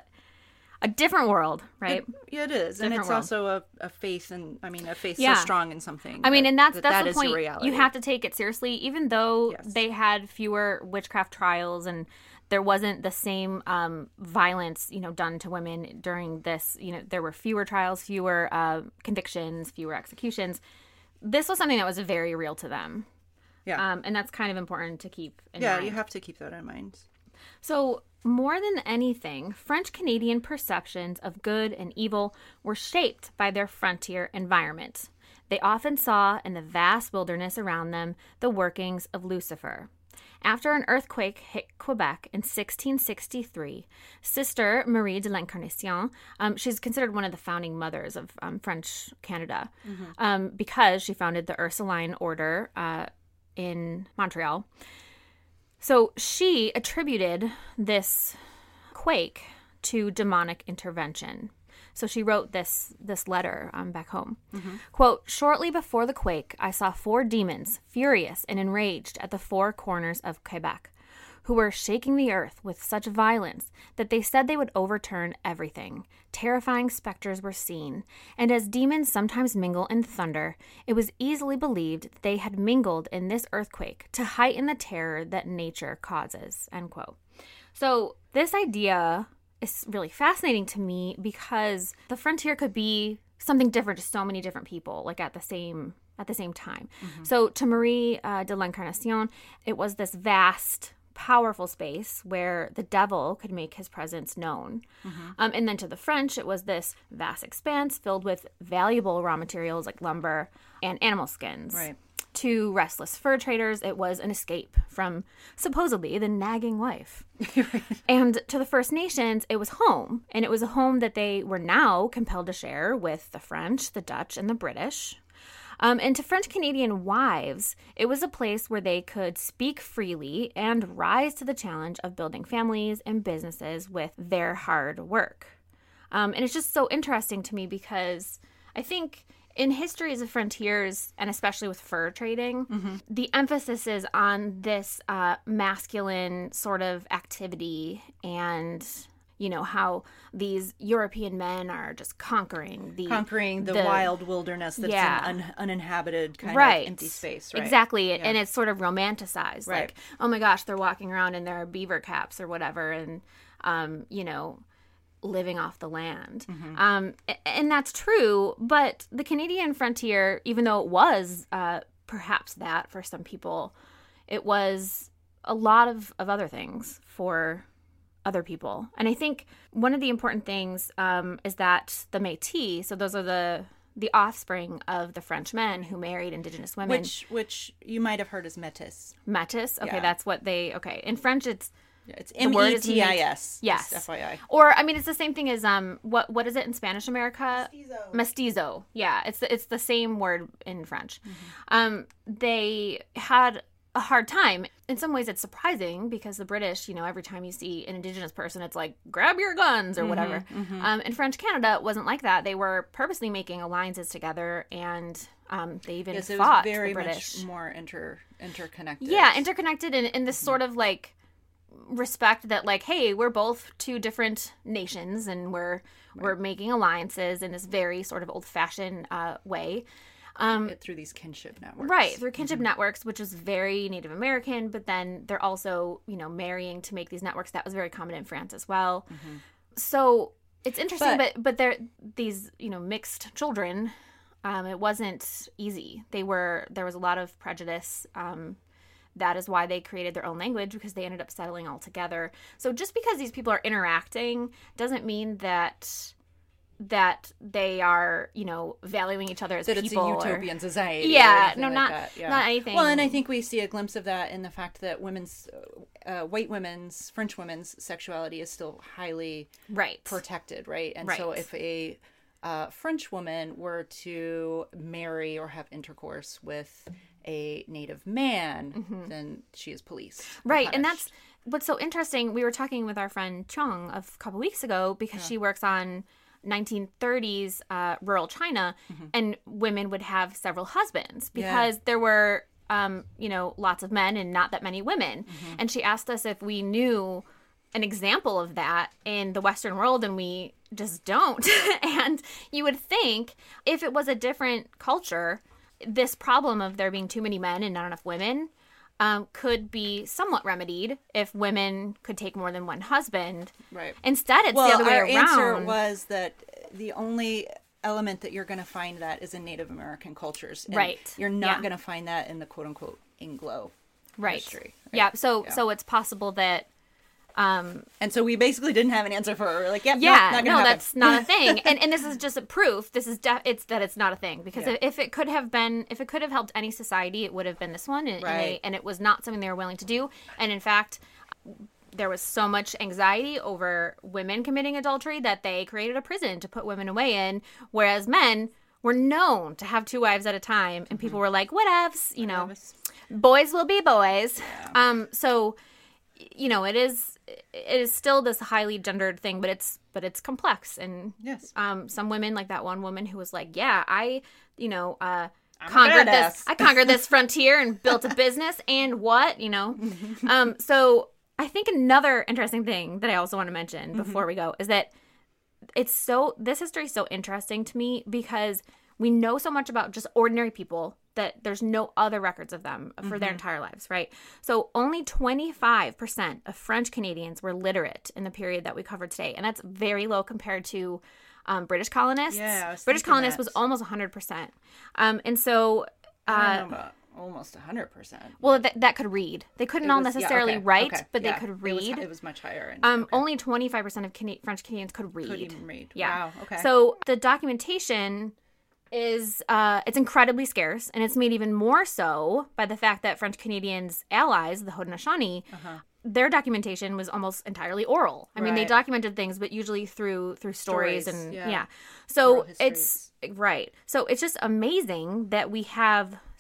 a different world, right? It, yeah, it is. Different and it's world. also a, a faith, and I mean, a faith yeah. so strong in something. I mean, and that's, that, that's that the is point. The reality. You have to take it seriously, even though yes. they had fewer witchcraft trials and there wasn't the same um, violence, you know, done to women during this. You know, there were fewer trials, fewer uh, convictions, fewer executions. This was something that was very real to them. Yeah. Um, and that's kind of important to keep in yeah, mind. Yeah, you have to keep that in mind. So, more than anything, French-Canadian perceptions of good and evil were shaped by their frontier environment. They often saw in the vast wilderness around them the workings of Lucifer. After an earthquake hit Quebec in sixteen sixty-three, Sister Marie de l'Incarnation, um, she's considered one of the founding mothers of um, French Canada, mm-hmm. um, because she founded the Ursuline Order uh, in Montreal. So she attributed this quake to demonic intervention. So she wrote this this letter um, back home. Mm-hmm. Quote, shortly before the quake, I saw four demons, furious and enraged at the four corners of Quebec, who were shaking the earth with such violence that they said they would overturn everything. Terrifying specters were seen, and as demons sometimes mingle in thunder, it was easily believed that they had mingled in this earthquake to heighten the terror that nature causes, end quote. So this idea is really fascinating to me because the frontier could be something different to so many different people, like at the same at the same time. Mm-hmm. So to Marie uh, de l'Incarnation, it was this vast, powerful space where the devil could make his presence known. Mm-hmm. Um, and then to the French, it was this vast expanse filled with valuable raw materials like lumber and animal skins. Right. To restless fur traders, it was an escape from supposedly the nagging wife. And to the First Nations, it was home. And it was a home that they were now compelled to share with the French, the Dutch, and the British. Um, and to French Canadian wives, it was a place where they could speak freely and rise to the challenge of building families and businesses with their hard work. Um, and it's just so interesting to me because I think in histories of frontiers, and especially with fur trading, mm-hmm. the emphasis is on this uh, masculine sort of activity and, you know, how these European men are just conquering the... Conquering the, the wild wilderness that's yeah. an un- uninhabited kind right. of empty space, right? Exactly. Yeah. And it's sort of romanticized. Right. Like, oh my gosh, they're walking around in their beaver caps or whatever and, um, you know... living off the land. Mm-hmm. Um, and that's true, but the Canadian frontier, even though it was uh, perhaps that for some people, it was a lot of, of other things for other people. And I think one of the important things um, is that the Métis, so those are the the offspring of the French men who married Indigenous women. Which which you might have heard as métis. Métis? Okay, yeah. that's what they... Okay, in French it's... Yeah, it's M E T I S. Yes. F Y I. Or, I mean, it's the same thing as, um, what what is it in Spanish America? Mestizo. Mestizo. Yeah, it's the, it's the same word in French. Mm-hmm. Um, they had a hard time. In some ways, it's surprising because the British, you know, every time you see an Indigenous person, it's like, grab your guns or mm-hmm, whatever. Mm-hmm. Um, in French Canada, it wasn't like that. They were purposely making alliances together and... Um, they even yes, it fought was very the British. Much more inter interconnected. Yeah, interconnected in, in this mm-hmm. sort of like respect that like, hey, we're both two different nations and we're right. we're making alliances in this very sort of old fashioned uh, way. Um, through these kinship networks. Right, through kinship mm-hmm. networks, which is very Native American, but then they're also, you know, marrying to make these networks. That was very common in France as well. Mm-hmm. So it's interesting, but but, but they're these, you know, mixed children. Um, it wasn't easy. They were there was a lot of prejudice. Um, that is why they created their own language, because they ended up settling all together. So just because these people are interacting doesn't mean that that they are, you know, valuing each other as that people. That it's a utopian or, society. Yeah, no, like not that. Yeah. not anything. Well, and I think we see a glimpse of that in the fact that women's, uh, white women's, French women's sexuality is still highly right. protected, right? And right. so if a uh, French woman were to marry or have intercourse with a Native man, mm-hmm. then she is policed. Right, and that's what's so interesting. We were talking with our friend Chung a couple weeks ago because yeah. she works on nineteen thirties uh, rural China, mm-hmm. and women would have several husbands because yeah. there were, um, you know, lots of men and not that many women. Mm-hmm. And she asked us if we knew an example of that in the Western world, and we just don't. And you would think if it was a different culture, this problem of there being too many men and not enough women um, could be somewhat remedied if women could take more than one husband. Right. Instead, it's well, the other way our around. Answer was that the only element that you're going to find that is in Native American cultures. And right. You're not yeah. going to find that in the quote unquote Anglo right. history. Right? Yeah. So yeah. so it's possible that. Um, and so we basically didn't have an answer for her. We're like, yep, yeah, no, not gonna no, happen. That's not a thing. And and this is just a proof. This is de- it's that it's not a thing because yeah. if, if it could have been, if it could have helped any society, it would have been this one. And, right. and, they, and it was not something they were willing to do. And in fact, there was so much anxiety over women committing adultery that they created a prison to put women away in, whereas men were known to have two wives at a time, and mm-hmm. people were like, whatevs, you know, whatevs. Boys will be boys. Yeah. Um, so, you know, it is. It is still this highly gendered thing, but it's but it's complex. And yes, um, some women, like that one woman who was like, "Yeah, I, you know, uh, conquered this. I conquered this frontier and built a business, and what, you know." um, so I think another interesting thing that I also want to mention before mm-hmm. we go is that it's so this history is so interesting to me because we know so much about just ordinary people that there's no other records of them for mm-hmm. their entire lives, right? So only twenty-five percent of French Canadians were literate in the period that we covered today. And that's very low compared to um, British colonists. Yeah, British colonists that. was almost one hundred percent. Um, and so... Uh, I don't know about almost one hundred percent. Well, that, that could read. They couldn't it all was, necessarily yeah, okay, write, okay, but yeah. they could read. It was, it was much higher. And, um, okay. Only twenty-five percent of Can- French Canadians could read. Could even read. Yeah. Wow, okay. So the documentation... is uh, it's incredibly scarce, and it's made even more so by the fact that French Canadians' allies, the Haudenosaunee, uh-huh. their documentation was almost entirely oral. I right. mean, they documented things, but usually through through stories, stories and yeah. yeah. So it's right. So it's just amazing that we have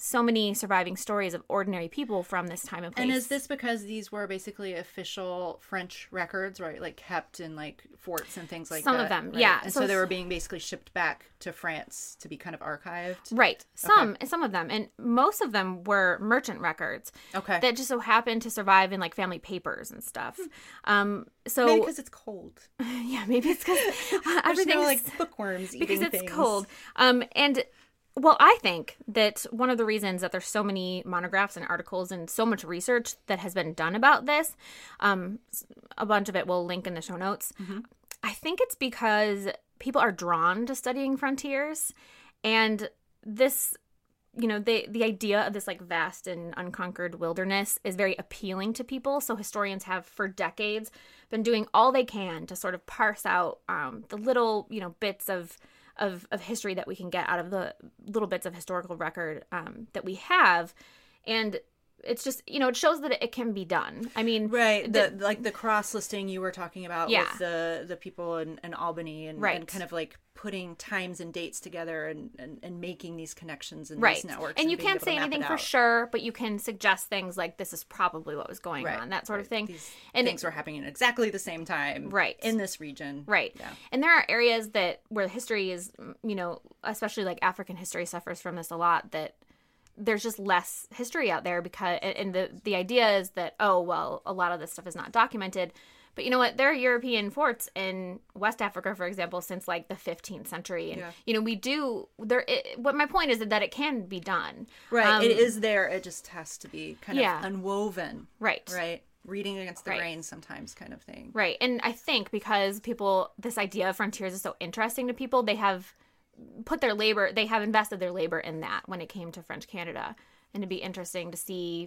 so many surviving stories of ordinary people from this time and place. And is this because these were basically official French records, right? Like kept in like forts and things like Some that? of them, right? yeah. And So so, they s- were being basically shipped back to France to be kind of archived? Right. Some some of them. And most of them were merchant records. Okay. That just so happened to survive in like family papers and stuff. Um so Maybe because it's cold. yeah, maybe it's because There's everything's no like bookworms eating because it's things. cold. Um and well, I think that one of the reasons that there's so many monographs and articles and so much research that has been done about this, um, a bunch of it we'll link in the show notes. Mm-hmm. I think it's because people are drawn to studying frontiers, and this, you know, the the idea of this like vast and unconquered wilderness is very appealing to people. So historians have for decades been doing all they can to sort of parse out um, the little, you know, bits of Of, of history that we can get out of the little bits of historical record um, that we have. And it's just, you know, it shows that it can be done. I mean, Right. the- The, like the cross listing you were talking about Yeah. with the, the people in, in Albany and, Right. and kind of like putting times and dates together and, and, and making these connections and right. these networks. And you being can't able to say map anything it for out. sure, but you can suggest things like this is probably what was going Right. on, that sort of Right. thing. These and things it- were happening at exactly the same time. Right. In this region. Right. Yeah. And there are areas that where history is, you know, especially like African history suffers from this a lot, that there's just less history out there because, and the, the idea is that, oh, well, a lot of this stuff is not documented. But you know what? There are European forts in West Africa, for example, since like the fifteenth century. And, Yeah. you know, we do, there. It, what my point is that it can be done. Right. Um, it is there. It just has to be kind yeah. of unwoven. Right. Right. Reading against the Right. grain sometimes kind of thing. Right. And I think because people, this idea of frontiers is so interesting to people, they have put their labor, they have invested their labor in that when it came to French Canada. And it'd be interesting to see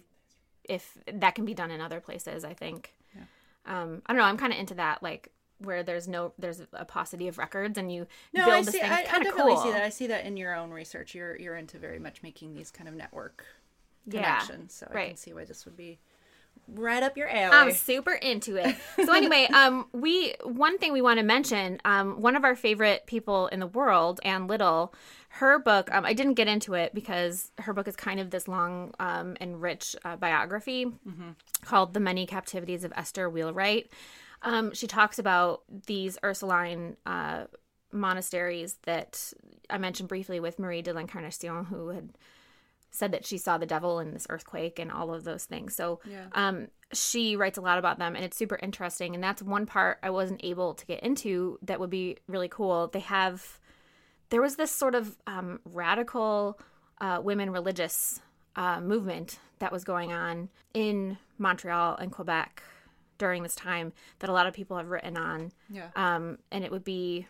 if that can be done in other places, I think. Yeah. Um, I don't know. I'm kind of into that, like where there's no, there's a paucity of records and you No, build I this see. thing. I, It's I kind of definitely cool. see that. I see that in your own research. You're you're into very much making these kind of network Yeah. connections. So I Right. can see why this would be right up your alley. I'm super into it. So anyway, um, we one thing we want to mention, um, one of our favorite people in the world, Anne Little, her book. Um, I didn't get into it because her book is kind of this long um, and rich uh, biography Mm-hmm. called "The Many Captivities of Esther Wheelwright." Um, she talks about these Ursuline uh, monasteries that I mentioned briefly with Marie de l'Incarnation, who had said that she saw the devil in this earthquake and all of those things. So Yeah. um, she writes a lot about them, and it's super interesting. And that's one part I wasn't able to get into that would be really cool. They have, there was this sort of um, radical uh, women religious uh, movement that was going on in Montreal and Quebec during this time that a lot of people have written on. Yeah. Um, and it would be,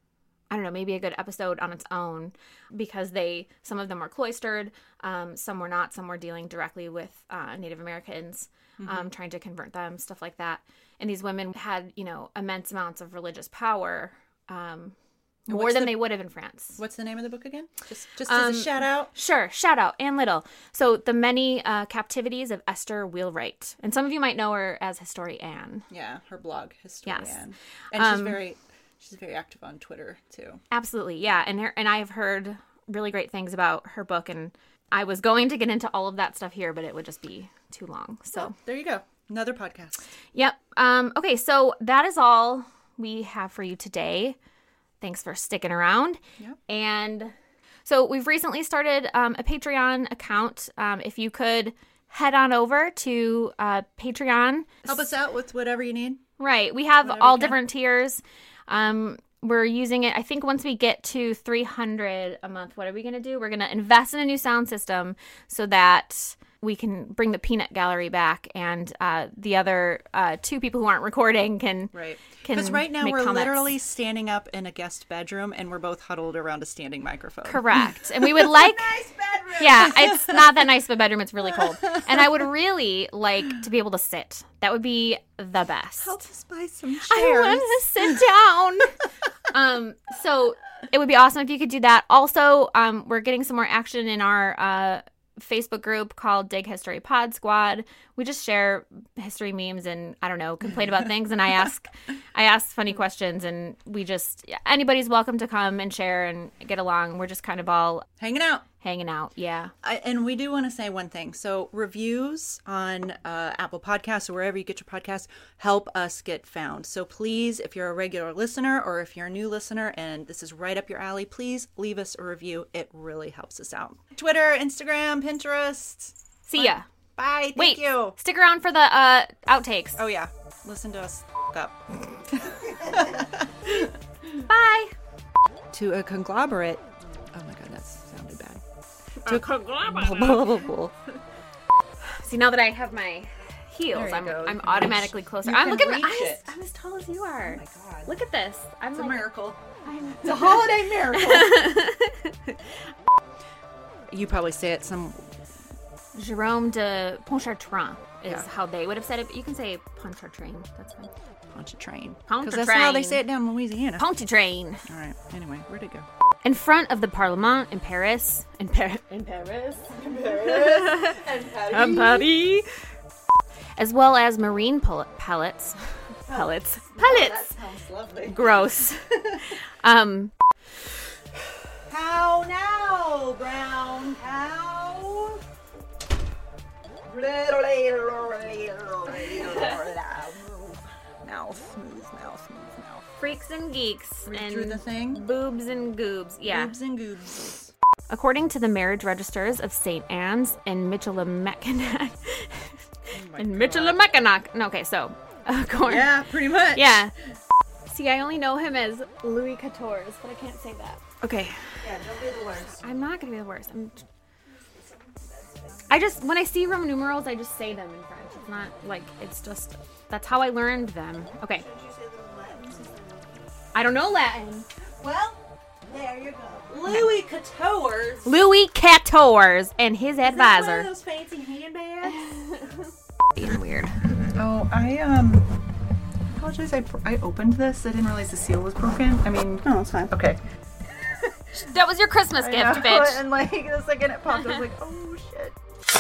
I don't know, maybe a good episode on its own because they, some of them were cloistered, um, some were not, some were dealing directly with uh, Native Americans, Mm-hmm. um, trying to convert them, stuff like that. And these women had, you know, immense amounts of religious power, um, more what's than the- they would have in France. What's the name of the book again? Just just as Um, a shout out. Sure, shout out, Anne Little. So, The Many uh, Captivities of Esther Wheelwright. And some of you might know her as History Anne. Yeah, her blog, Historian. Yes. And she's Um, very she's very active on Twitter too. Absolutely, yeah. And her, and I've heard really great things about her book, and I was going to get into all of that stuff here, but it would just be too long. So, There you go. Another podcast. yep. Um, okay, so that is all we have for you today. Thanks for sticking around. Yep. And so we've recently started um, a Patreon account. Um, if you could head on over to uh, Patreon. Help us out with whatever you need. Right. We have Whatever all you can. different tiers. Um, we're using it. I think once we get to three hundred a month, what are we going to do? We're going to invest in a new sound system so that we can bring the peanut gallery back, and uh, the other uh, two people who aren't recording can Right. can Because right now make we're comments. literally standing up in a guest bedroom and we're both huddled around a standing microphone. Correct. And we would like Nice bedroom. Yeah, it's not that nice of a bedroom. It's really cold. And I would really like to be able to sit. That would be the best. Help us buy some chairs. I want to sit down. um, so it would be awesome if you could do that. Also, um, we're getting some more action in our uh, Facebook group called Dig History Pod Squad. We just share history memes and I don't know, complain about things, and I ask, I ask funny questions, and we just anybody's welcome to come and share and get along. We're just kind of all Hanging out. hanging out. Yeah. I, and we do want to say one thing. So reviews on uh, Apple Podcasts or wherever you get your podcasts help us get found. So please, if you're a regular listener or if you're a new listener and this is right up your alley, please leave us a review. It really helps us out. Twitter, Instagram, Pinterest. See ya. Bye. Thank Wait, you. Stick around for the uh, outtakes. Oh, yeah. Listen to us up. Bye. To a conglomerate. Oh, my God. That sounded bad. To a conglomerate. See, now that I have my heels, I'm, I'm automatically closer. I'm looking. I'm, I'm as tall as you are. Oh, my God. Look at this. I'm It's like, a miracle. I'm, It's a holiday miracle. You probably say it some... Jerome de Pontchartrain is Yeah. how they would have said it, but you can say Pontchartrain. That's fine. Pontchartrain. Pontchartrain. Because that's how they say it down in Louisiana. Pontchartrain. All right. Anyway, where'd it go? In front of the Parlement in Paris. In, Par- in Paris. In Paris. and Paris. As well as marine pull- pellets. Pellets. Pellets. That sounds lovely. Gross. um... How now, brown cow? Mouth, smooth mouth, smooth mouth. Freaks and geeks. Read and through the thing? Boobs and goobs. Yeah. Boobs and goobs. According to the marriage registers of Saint Anne's in Michilimackinac. Oh in Michilimackinac. No, okay, so. According, Yeah, pretty much. Yeah. See, I only know him as Louis quatorze, but I can't say that. Okay. Yeah, don't be the worst. I'm not going to be the worst. I'm... I just, when I see Roman numerals, I just say them in French. It's not like, it's just, that's how I learned them. Okay. I don't know Latin. Well, there you go. Louis quatorze. Louis quatorze and his advisor. One of those fancy handbags. Being weird. Oh, I um apologize. I I opened this. I didn't realize the seal was broken. I mean, No, it's fine. okay. That was your Christmas I gift, know, bitch. And like the second it popped, I was like, oh shit.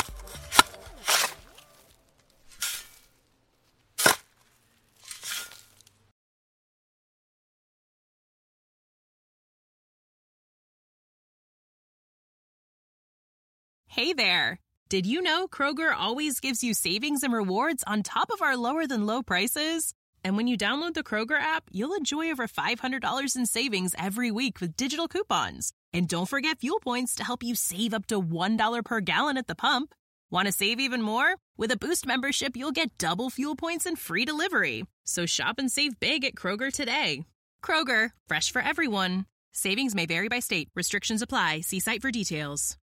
Hey there! Did you know Kroger always gives you savings and rewards on top of our lower-than-low prices? And when you download the Kroger app, you'll enjoy over five hundred dollars in savings every week with digital coupons. And don't forget fuel points to help you save up to one dollar per gallon at the pump. Want to save even more? With a Boost membership, you'll get double fuel points and free delivery. So shop and save big at Kroger today. Kroger, fresh for everyone. Savings may vary by state. Restrictions apply. See site for details.